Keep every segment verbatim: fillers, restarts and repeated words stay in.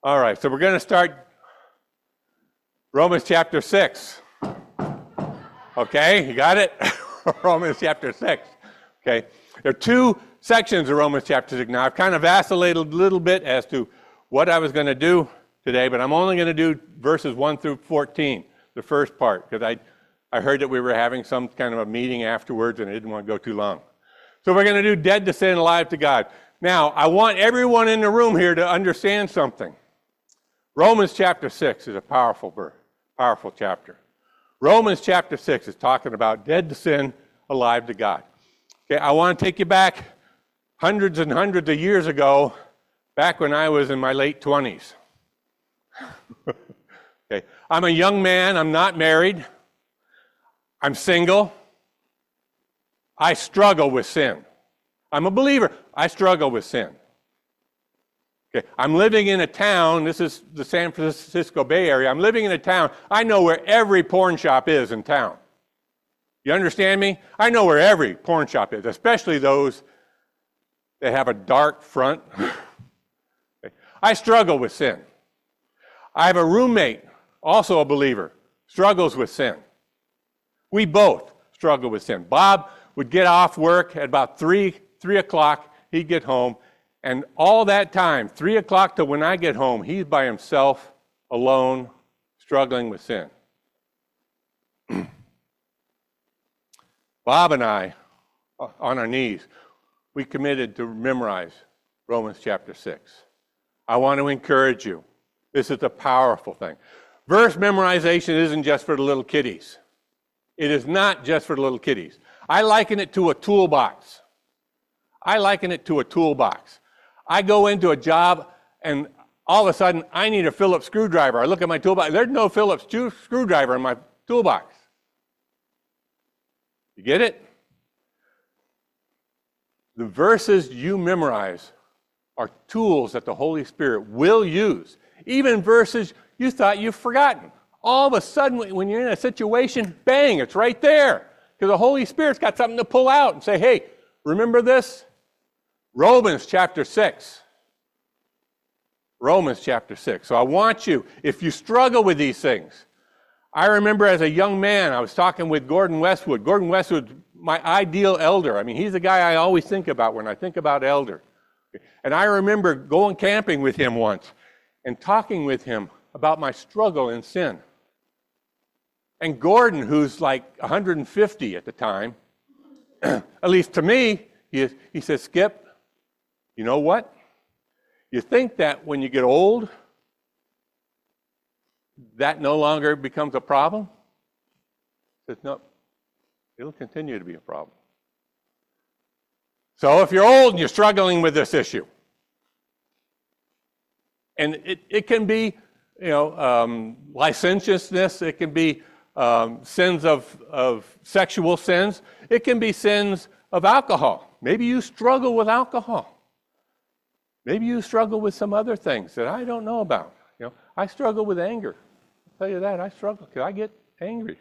All right, so we're going to start Romans chapter six. Okay, you got it? Romans chapter six. Okay, there are two sections of Romans chapter six. Now, I've kind of vacillated a little bit as to what I was going to do today, but I'm only going to do verses one through fourteen, the first part, because I, I heard that we were having some kind of a meeting afterwards, and I didn't want to go too long. So we're going to do dead to sin, alive to God. Now, I want everyone in the room here to understand something. Romans chapter six is a powerful verse, powerful chapter. Romans chapter six is talking about dead to sin, alive to God. Okay, I want to take you back hundreds and hundreds of years ago, back when I was in my late twenties. Okay, I'm a young man, I'm not married, I'm single, I struggle with sin. I'm a believer, I struggle with sin. Okay, I'm living in a town, this is the San Francisco Bay Area, I'm living in a town, I know where every porn shop is in town. You understand me? I know where every porn shop is, especially those that have a dark front. Okay. I struggle with sin. I have a roommate, also a believer, struggles with sin. We both struggle with sin. Bob would get off work at about three, three o'clock, he'd get home, and all that time, three o'clock to when I get home, he's by himself, alone, struggling with sin. Bob and I, on our knees, we committed to memorize Romans chapter six. I want to encourage you. This is a powerful thing. Verse memorization isn't just for the little kiddies. It is not just for the little kiddies. I liken it to a toolbox. I liken it to a toolbox. I go into a job and all of a sudden I need a Phillips screwdriver. I look at my toolbox. There's no Phillips screwdriver in my toolbox. You get it? The verses you memorize are tools that the Holy Spirit will use. Even verses you thought you've forgotten. All of a sudden, when you're in a situation, bang, it's right there. Because the Holy Spirit's got something to pull out and say, hey, remember this? Romans chapter six. Romans chapter six. So I want you, if you struggle with these things, I remember as a young man, I was talking with Gordon Westwood. Gordon Westwood's my ideal elder. I mean, he's the guy I always think about when I think about elder. And I remember going camping with him once and talking with him about my struggle in sin. And Gordon, who's like one hundred fifty at the time, at least to me, he, he says, Skip, you know what? You think that when you get old, that no longer becomes a problem? He says, no, it'll continue to be a problem. So if you're old and you're struggling with this issue, and it, it can be, you know, um, licentiousness, it can be um, sins of, of sexual sins, it can be sins of alcohol. Maybe you struggle with alcohol. Maybe you struggle with some other things that I don't know about. You know, I struggle with anger. I'll tell you that, I struggle because I get angry.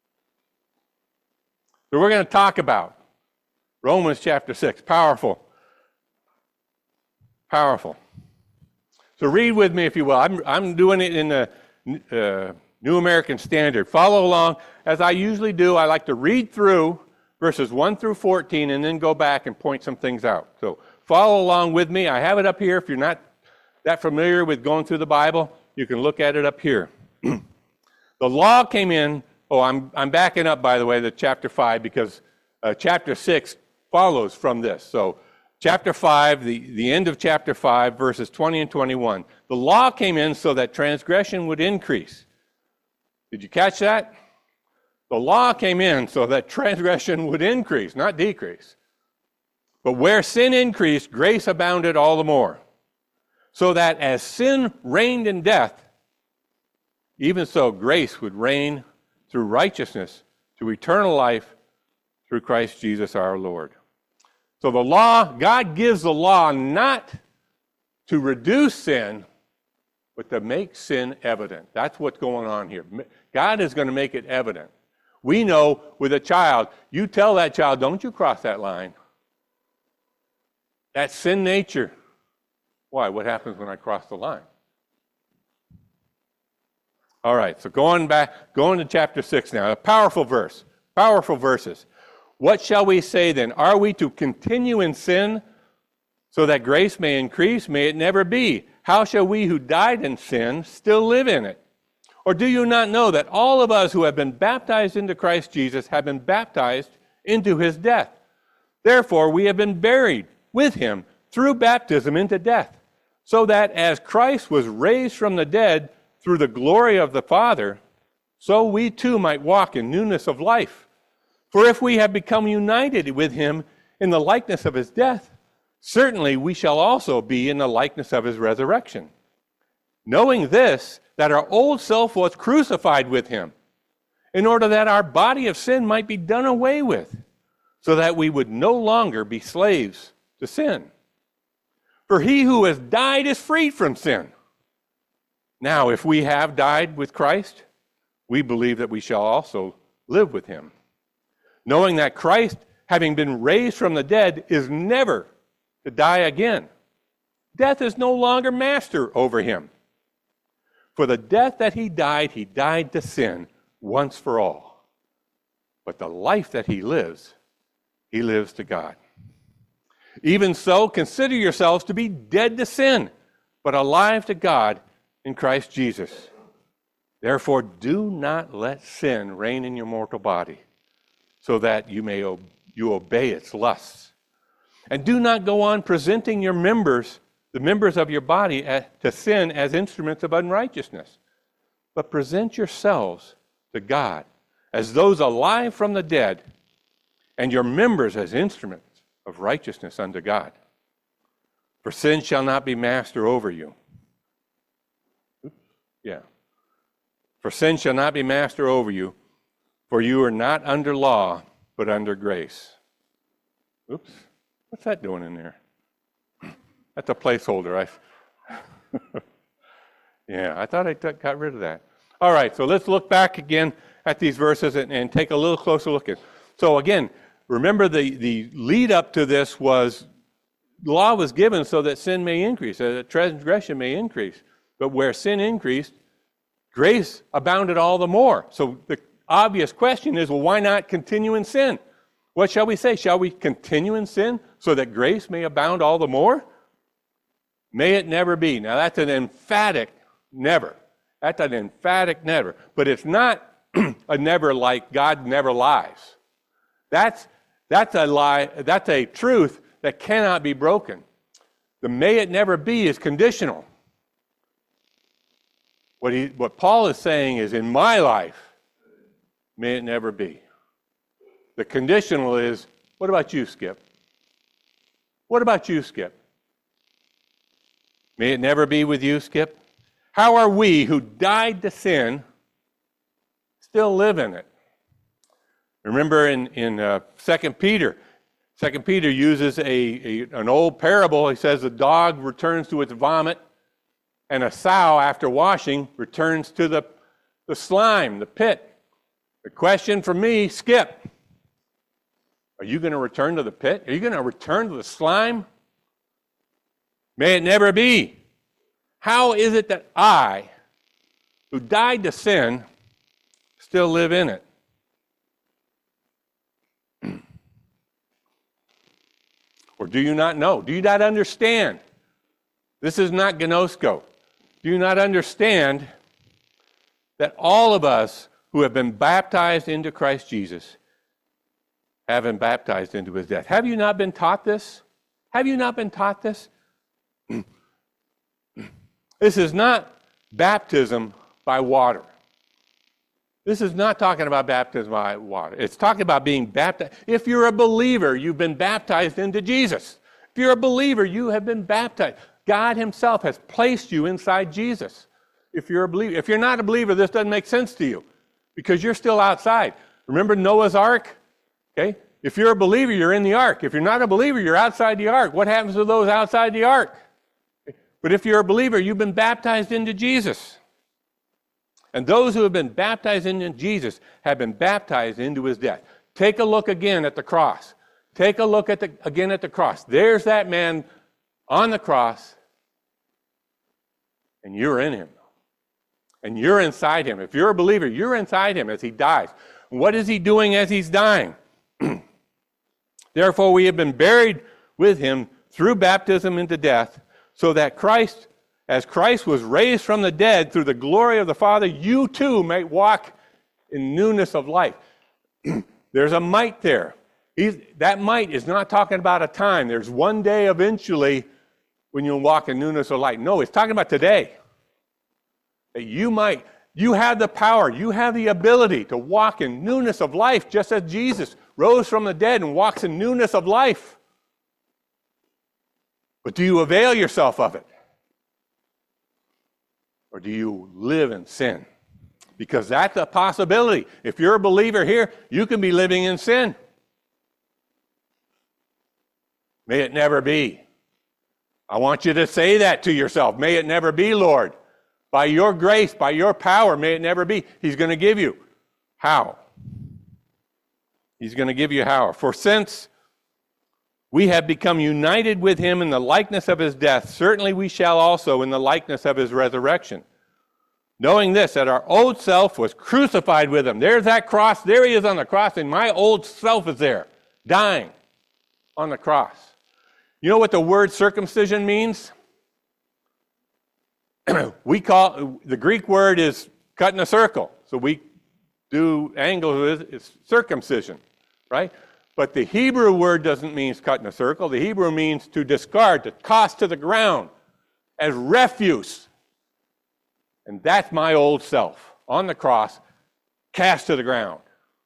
So we're going to talk about Romans chapter six. Powerful. Powerful. So read with me if you will. I'm, I'm doing it in the uh, New American Standard. Follow along. As I usually do, I like to read through verses one through fourteen and then go back and point some things out. So follow along with me. I have it up here. If you're not that familiar with going through the Bible, you can look at it up here. The law came in. Oh, I'm, I'm backing up, by the way, to chapter five, because uh, chapter six follows from this. So chapter five, the, the end of chapter five, verses twenty and twenty-one. The law came in so that transgression would increase. Did you catch that? The law came in so that transgression would increase, not decrease. But where sin increased, grace abounded all the more. So that as sin reigned in death, even so grace would reign through righteousness to eternal life through Christ Jesus our Lord. So the law, God gives the law not to reduce sin, but to make sin evident. That's what's going on here. God is going to make it evident. We know with a child, you tell that child, don't you cross that line. That's sin nature. Why? What happens when I cross the line? All right, so going back, going to chapter six now, a powerful verse, powerful verses. What shall we say then? Are we to continue in sin so that grace may increase? May it never be. How shall we who died in sin still live in it? Or do you not know that all of us who have been baptized into Christ Jesus have been baptized into his death? Therefore, we have been buried with him through baptism into death, so that as Christ was raised from the dead through the glory of the Father, so we too might walk in newness of life. For if we have become united with him in the likeness of his death, certainly we shall also be in the likeness of his resurrection. Knowing this, that our old self was crucified with him, in order that our body of sin might be done away with, so that we would no longer be slaves to sin. For he who has died is freed from sin. Now, if we have died with Christ, we believe that we shall also live with him, knowing that Christ, having been raised from the dead, is never to die again. Death is no longer master over him. For the death that he died, he died to sin once for all. But the life that he lives, he lives to God. Even so, consider yourselves to be dead to sin, but alive to God in Christ Jesus. Therefore, do not let sin reign in your mortal body, so that you may ob- you obey its lusts. And do not go on presenting your members, the members of your body, as, to sin as instruments of unrighteousness, but present yourselves to God as those alive from the dead, and your members as instruments of righteousness unto God. For sin shall not be master over you. Oops. Yeah. For sin shall not be master over you, for you are not under law, but under grace. Oops. What's that doing in there? That's a placeholder. I, yeah, I thought I t- got rid of that. All right, so let's look back again at these verses and, and take a little closer look at. So again, remember the, the lead up to this was law was given so that sin may increase, so that transgression may increase. But where sin increased, grace abounded all the more. So the obvious question is, well, why not continue in sin? What shall we say? Shall we continue in sin so that grace may abound all the more? May it never be. Now that's an emphatic never. That's an emphatic never. But it's not a never like God never lies. That's, that's a lie, that's a truth that cannot be broken. The may it never be is conditional. What, he, what Paul is saying is, in my life, may it never be. The conditional is, what about you, Skip? What about you, Skip? May it never be with you, Skip? How are we who died to sin still live in it? Remember in, in uh, Second Peter, Second Peter uses a, a an old parable. He says a dog returns to its vomit, and a sow, after washing, returns to the, the slime, the pit. The question for me, Skip, are you going to return to the pit? Are you going to return to the slime? May it never be. How is it that I, who died to sin, still live in it? Or do you not know? Do you not understand? This is not gnosko. Do you not understand that all of us who have been baptized into Christ Jesus have been baptized into his death? Have you not been taught this? Have you not been taught this? This is not baptism by water. This is not talking about baptism by water. It's talking about being baptized. If you're a believer, you've been baptized into Jesus. If you're a believer, you have been baptized. God himself has placed you inside Jesus. If you're a believer, if you're not a believer, this doesn't make sense to you because you're still outside. Remember Noah's Ark? Okay? If you're a believer, you're in the ark. If you're not a believer, you're outside the ark. What happens to those outside the ark? But if you're a believer, you've been baptized into Jesus. And those who have been baptized into Jesus have been baptized into his death. Take a look again at the cross. Take a look at the, again at the cross. There's that man on the cross, and you're in him. And you're inside him. If you're a believer, you're inside him as he dies. What is he doing as he's dying? Therefore, we have been buried with him through baptism into death, so that Christ, as Christ was raised from the dead through the glory of the Father, you too may walk in newness of life. There's a might there. He's, that might is not talking about a time. There's one day eventually when you'll walk in newness of life. No, it's talking about today. That you might, you have the power, you have the ability to walk in newness of life, just as Jesus rose from the dead and walks in newness of life. But do you avail yourself of it? Or do you live in sin? Because that's a possibility. If you're a believer here, you can be living in sin. May it never be. I want you to say that to yourself. May it never be, Lord. By your grace, by your power, may it never be. He's going to give you. How? He's going to give you how. For since we have become united with him in the likeness of his death, certainly we shall also in the likeness of his resurrection. Knowing this, that our old self was crucified with him. There's that cross. There he is on the cross, and my old self is there, dying on the cross. You know what the word circumcision means? We call, the Greek word is cut in a circle. So we do angles with it's circumcision, right? But the Hebrew word doesn't mean cut in a circle. The Hebrew means to discard, to toss to the ground as refuse. And that's my old self on the cross, cast to the ground.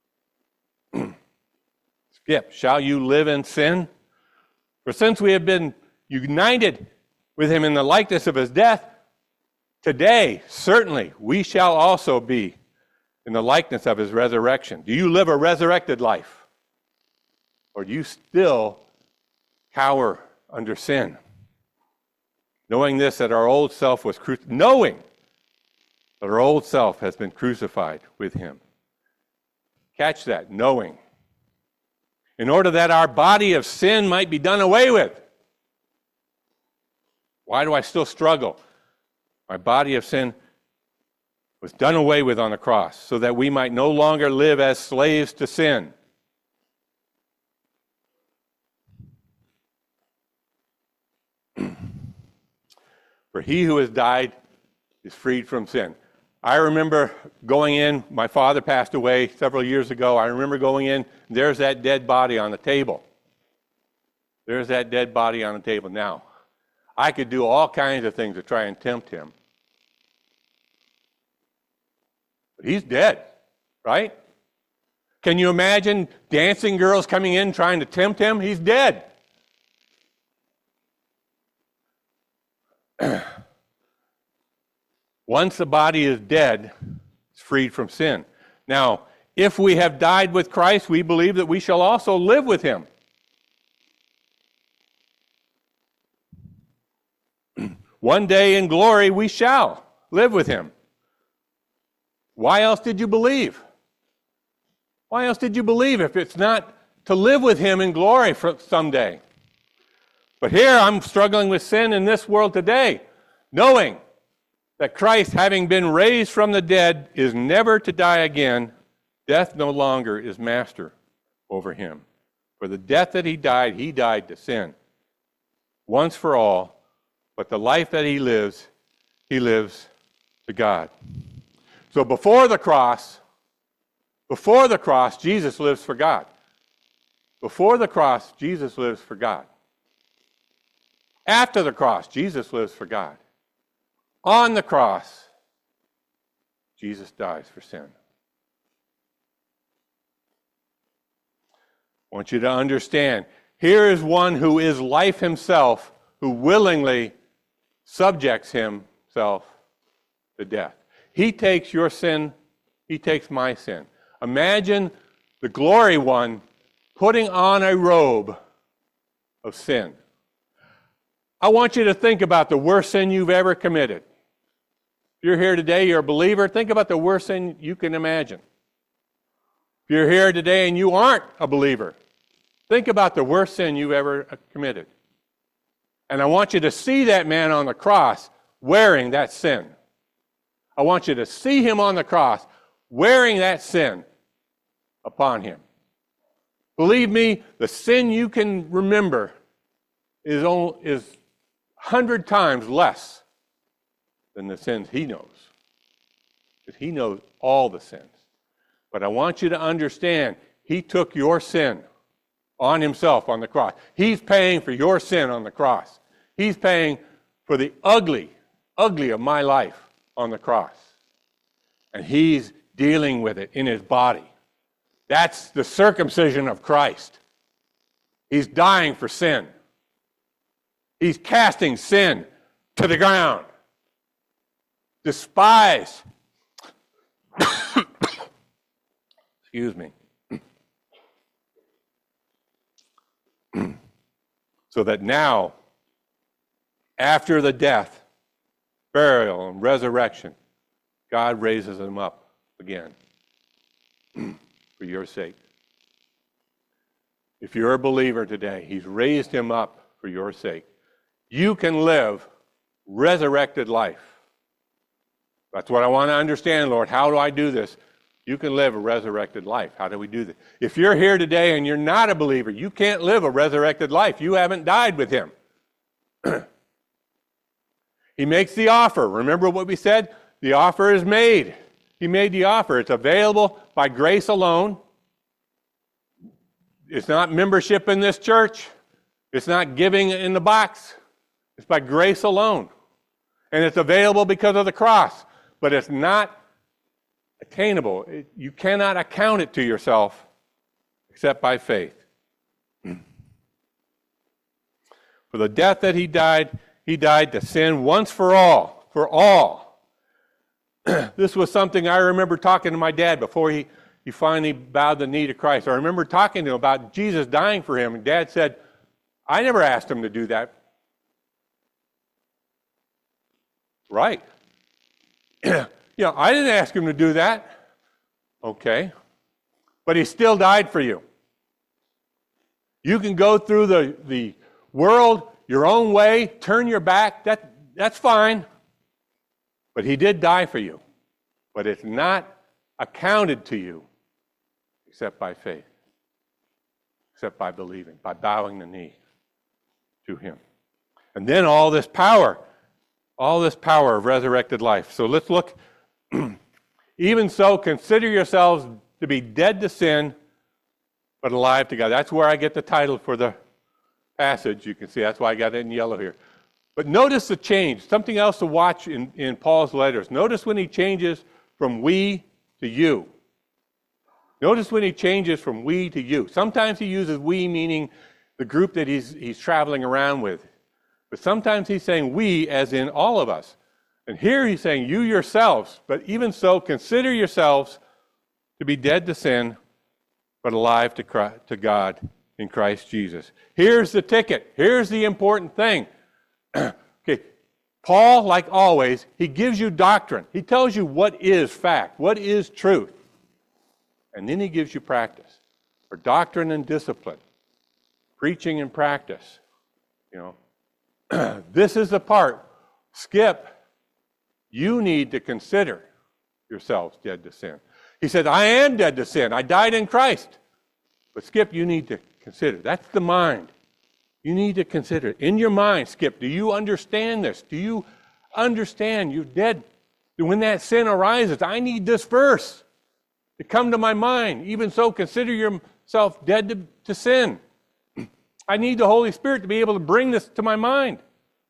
Skip, shall you live in sin? For since we have been united with him in the likeness of his death, today, certainly, we shall also be in the likeness of his resurrection. Do you live a resurrected life? Or do you still cower under sin? Knowing this, that our old self was crucified, knowing that our old self has been crucified with him. Catch that, knowing. In order that our body of sin might be done away with. Why do I still struggle? My body of sin was done away with on the cross, so that we might no longer live as slaves to sin. For he who has died is freed from sin. I remember going in, my father passed away several years ago. I remember going in, there's that dead body on the table. There's that dead body on the table. Now, I could do all kinds of things to try and tempt him. But he's dead, right? Can you imagine dancing girls coming in trying to tempt him? He's dead. Once the body is dead, it's freed from sin. Now, if we have died with Christ, we believe that we shall also live with him. One day in glory we shall live with him. Why else did you believe? Why else did you believe if it's not to live with him in glory for someday? But here I'm struggling with sin in this world today, knowing that Christ, having been raised from the dead, is never to die again. Death no longer is master over him. For the death that he died, he died to sin once for all, but the life that he lives, he lives to God. So before the cross, before the cross, Jesus lives for God. Before the cross, Jesus lives for God. After the cross, Jesus lives for God. On the cross, Jesus dies for sin. I want you to understand, here is one who is life himself, who willingly subjects himself to death. He takes your sin, he takes my sin. Imagine the glory one putting on a robe of sin. I want you to think about the worst sin you've ever committed. If you're here today, you're a believer, think about the worst sin you can imagine. If you're here today and you aren't a believer, think about the worst sin you've ever committed. And I want you to see that man on the cross wearing that sin. I want you to see him on the cross wearing that sin upon him. Believe me, the sin you can remember is only, is a hundred times less than the sins he knows. Because he knows all the sins. But I want you to understand, he took your sin on himself on the cross. He's paying for your sin on the cross. He's paying for the ugly, ugly of my life on the cross. And he's dealing with it in his body. That's the circumcision of Christ. He's dying for sin. He's casting sin to the ground. Despise. Excuse me. So that now, after the death, burial, and resurrection, God raises him up again for your sake. If you're a believer today, he's raised him up for your sake. You can live resurrected life. That's what I want to understand, Lord. How do I do this? You can live a resurrected life. How do we do this? If you're here today and you're not a believer, you can't live a resurrected life. You haven't died with him. He makes the offer. Remember what we said? The offer is made. He made the offer. It's available by grace alone. It's not membership in this church. It's not giving in the box. It's by grace alone. And it's available because of the cross. But it's not attainable. It, you cannot account it to yourself except by faith. For the death that he died, he died to sin once for all. For all. This was something I remember talking to my dad before he, he finally bowed the knee to Christ. I remember talking to him about Jesus dying for him. And Dad said, I never asked him to do that. Right. You know, I didn't ask him to do that. Okay. But he still died for you. You can go through the, the world your own way, turn your back, that, that's fine. But he did die for you. But it's not accounted to you except by faith, except by believing, by bowing the knee to him. And then all this power, all this power of resurrected life. So let's look. Even so, consider yourselves to be dead to sin, but alive to God. That's where I get the title for the passage. You can see that's why I got it in yellow here. But notice the change. Something else to watch in, in Paul's letters. Notice when he changes from we to you. Notice when he changes from we to you. Sometimes he uses we, meaning the group that he's, he's traveling around with. But sometimes he's saying we, as in all of us. And here he's saying you yourselves. But even so, consider yourselves to be dead to sin, but alive to, Christ, to God in Christ Jesus. Here's the ticket. Here's the important thing. Okay, Paul, like always, he gives you doctrine. He tells you what is fact, what is truth. And then he gives you practice for doctrine and discipline, preaching and practice. You know, this is the part. Skip, you need to consider yourselves dead to sin. He said, I am dead to sin. I died in Christ. But Skip, you need to consider. That's the mind. You need to consider. In your mind, Skip, do you understand this? Do you understand you're dead? When that sin arises, I need this verse to come to my mind. Even so, consider yourself dead to, to sin. I need the Holy Spirit to be able to bring this to my mind.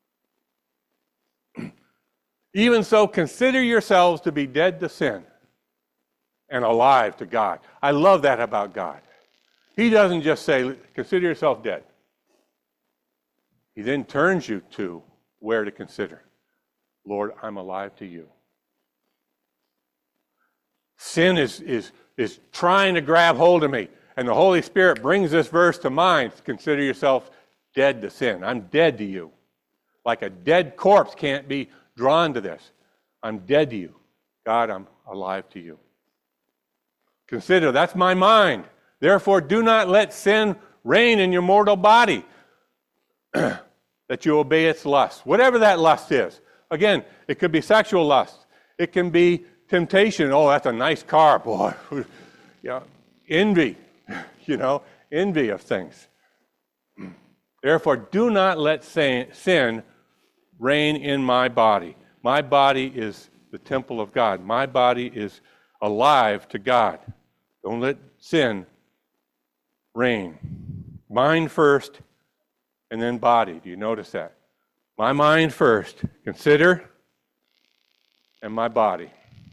Even so, consider yourselves to be dead to sin and alive to God. I love that about God. He doesn't just say, consider yourself dead. He then turns you to where to consider. Lord, I'm alive to you. Sin is, is, is trying to grab hold of me. And the Holy Spirit brings this verse to mind. Consider yourself dead to sin. I'm dead to you. Like a dead corpse can't be drawn to this. I'm dead to you. God, I'm alive to you. Consider, that's my mind. Therefore, do not let sin reign in your mortal body, that you obey its lust. Whatever that lust is. Again, it could be sexual lust. It can be temptation. Oh, that's a nice car, boy. You know, envy, you know, envy of things. Therefore, do not let sin reign in my body. My body is the temple of God. My body is alive to God. Don't let sin reign. Mind first, and then body. Do you notice that? My mind first. Consider, and my body.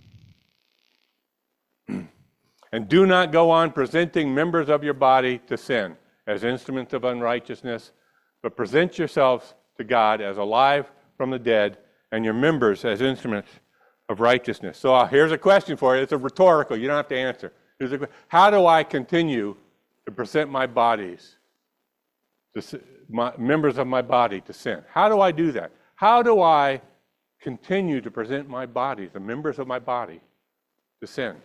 And do not go on presenting members of your body to sin as instruments of unrighteousness, but present yourselves to God as alive from the dead, and your members as instruments of righteousness. So uh, here's a question for you. It's a rhetorical. You don't have to answer. Here's a, how do I continue to present my bodies, to, my, members of my body to sin? How do I do that? How do I continue to present my body, the members of my body, to sin?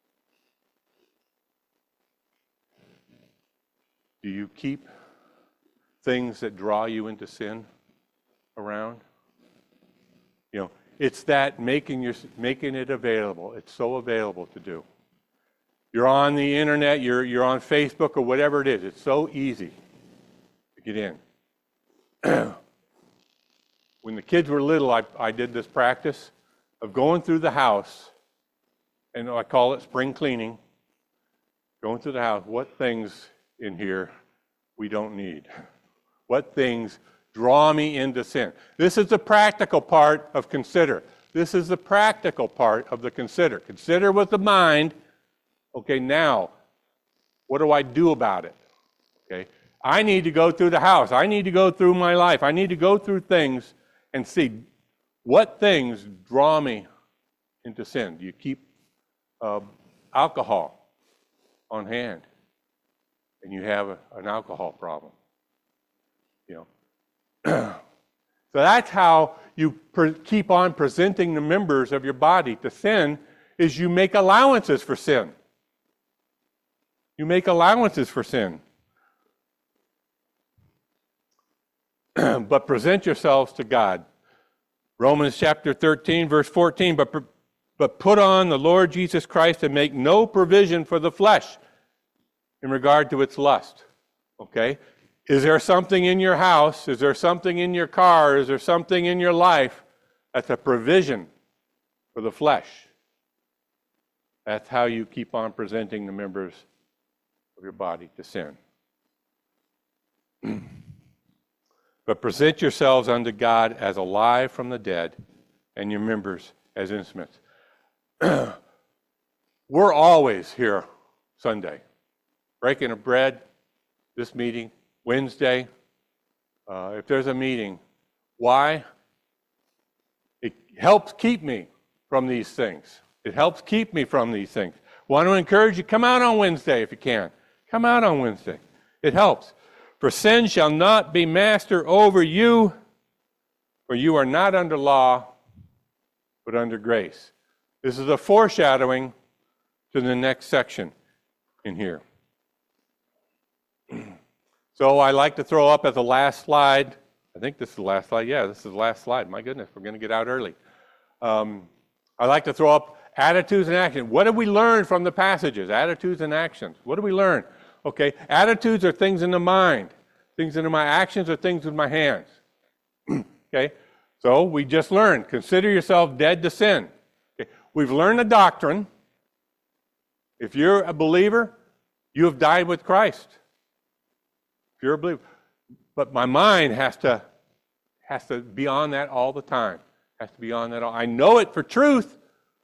Do you keep things that draw you into sin around? You know, it's that making your making it available. It's so available to do. You're on the internet, you're you're on Facebook or whatever it is. It's so easy to get in. When the kids were little, I, I did this practice of going through the house, and I call it spring cleaning. Going through the house, what things in here we don't need? What things draw me into sin? This is the practical part of consider. This is the practical part of the consider. Consider with the mind. Okay, now, what do I do about it? Okay, I need to go through the house. I need to go through my life. I need to go through things and see what things draw me into sin. Do you keep uh, alcohol on hand? And you have a, an alcohol problem, you know. So that's how you pre- keep on presenting the members of your body to sin, is you make allowances for sin. You make allowances for sin. But present yourselves to God. Romans chapter thirteen, verse fourteen, but, but put on the Lord Jesus Christ and make no provision for the flesh in regard to its lust. Okay? Is there something in your house? Is there something in your car? Is there something in your life that's a provision for the flesh? That's how you keep on presenting the members of your body to sin. But present yourselves unto God as alive from the dead, and your members as instruments. We're always here Sunday. Breaking of bread, this meeting, Wednesday. Uh, if there's a meeting, why? It helps keep me from these things. It helps keep me from these things. Want to encourage you, come out on Wednesday if you can. Come out on Wednesday. It helps. For sin shall not be master over you, for you are not under law, but under grace. This is a foreshadowing to the next section in here. So I like to throw up as the last slide. I think this is the last slide. Yeah, this is the last slide. My goodness, we're going to get out early. Um, I like to throw up attitudes and actions. What did we learn from the passages? Attitudes and actions. What did we learn? Okay, attitudes are things in the mind. Things in my actions are things with my hands. Okay, so we just learned, consider yourself dead to sin. Okay. We've learned a doctrine. If you're a believer, you have died with Christ. If you're a believer. But my mind has to, has to be on that all the time. Has to be on that all. I know it for truth,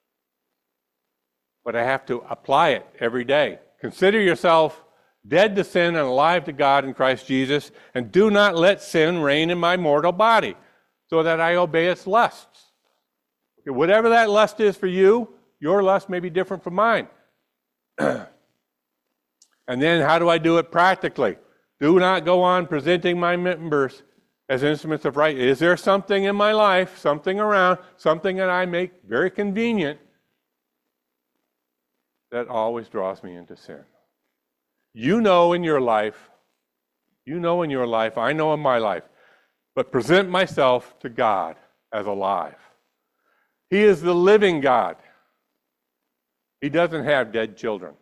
but I have to apply it every day. Consider yourself dead to sin and alive to God in Christ Jesus, and do not let sin reign in my mortal body, so that I obey its lusts. Okay, whatever that lust is for you, your lust may be different from mine. And then how do I do it practically? Do not go on presenting my members as instruments of right. Is there something in my life, something around, something that I make very convenient that always draws me into sin? You know in your life, you know in your life, I know in my life, but present myself to God as alive. He is the living God. He doesn't have dead children.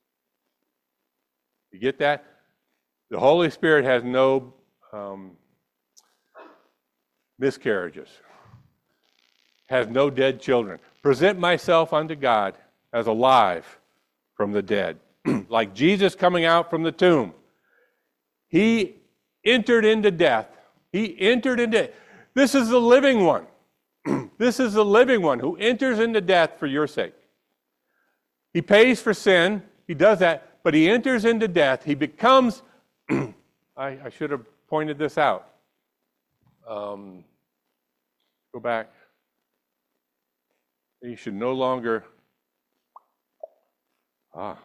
You get that? The Holy Spirit has no um, miscarriages, has no dead children. Present myself unto God as alive from the dead. Like Jesus coming out from the tomb. He entered into death. He entered into, this is the living one. This is the living one who enters into death for your sake. He pays for sin. He does that, but he enters into death. He becomes, I, I should have pointed this out. Um, go back. He should no longer, ah.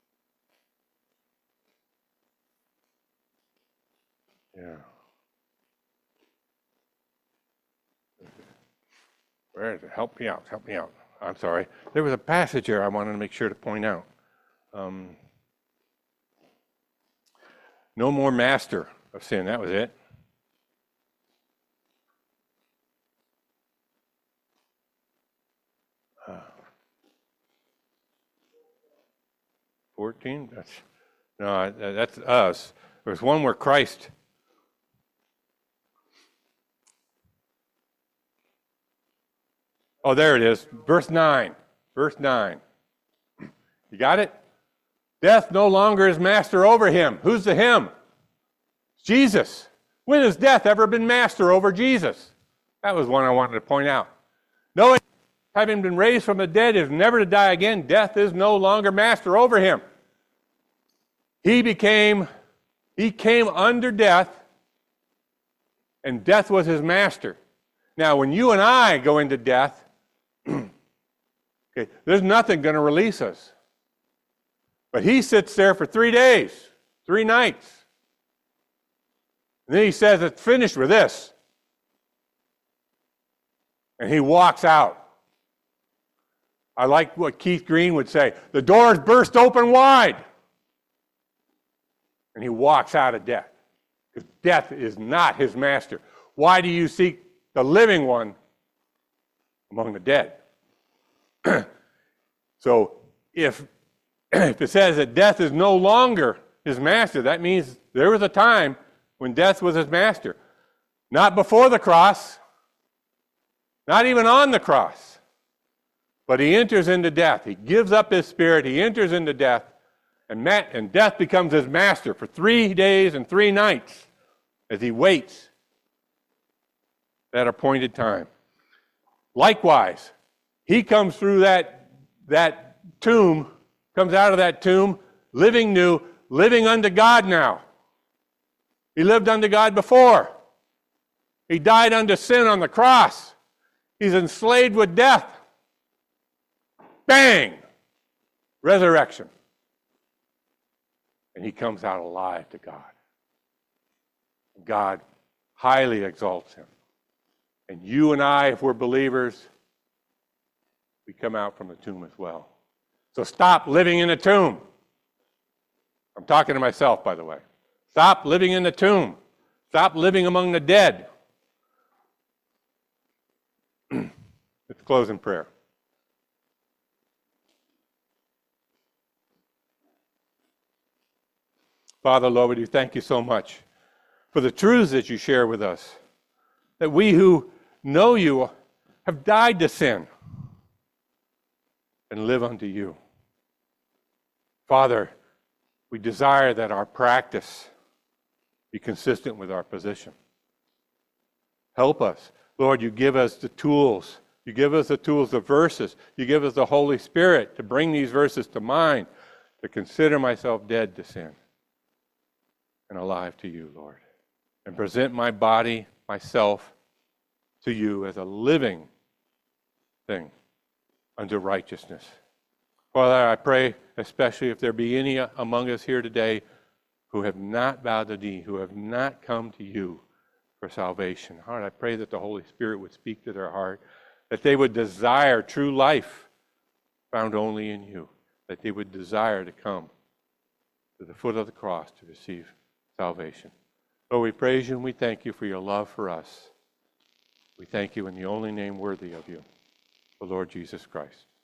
Yeah. Where is it? Help me out. Help me out. I'm sorry. There was a passage here I wanted to make sure to point out. Um, no more master of sin. That was it. Uh, fourteen? That's, no, that's us. There's one where Christ. Oh, there it is. Verse nine. Verse nine. You got it? Death no longer is master over him. Who's the him? Jesus. When has death ever been master over Jesus? That was one I wanted to point out. Knowing, having been raised from the dead, is never to die again. Death is no longer master over him. He became, he came under death, and death was his master. Now, when you and I go into death, okay, there's nothing going to release us. But he sits there for three days, three nights. And then he says, it's finished with this. And he walks out. I like what Keith Green would say, the doors burst open wide. And he walks out of death. Because death is not his master. Why do you seek the living one among the dead? So if, if it says that death is no longer his master, that means there was a time when death was his master. Not before the cross, not even on the cross, but he enters into death. He gives up his spirit, he enters into death, and, ma- and death becomes his master for three days and three nights as he waits that appointed time. Likewise, he comes through that, that tomb, comes out of that tomb, living new, living unto God now. He lived unto God before. He died unto sin on the cross. He's enslaved with death. Bang! Resurrection. And he comes out alive to God. God highly exalts him. And you and I, if we're believers, we come out from the tomb as well. So stop living in a tomb. I'm talking to myself, by the way. Stop living in the tomb. Stop living among the dead. Let's close in prayer. Father, Lord, we thank you so much for the truths that you share with us. That we who know you have died to sin and live unto you. Father, we desire that our practice be consistent with our position. Help us. Lord, you give us the tools. You give us the tools, the verses. You give us the Holy Spirit to bring these verses to mind, to consider myself dead to sin and alive to you, Lord. And present my body, myself, to you as a living thing unto righteousness. Father, I pray, especially if there be any among us here today who have not bowed the knee, who have not come to you for salvation. Lord, I pray that the Holy Spirit would speak to their heart, that they would desire true life found only in you, that they would desire to come to the foot of the cross to receive salvation. Lord, we praise you and we thank you for your love for us. We thank you in the only name worthy of you. the Lord Jesus Christ.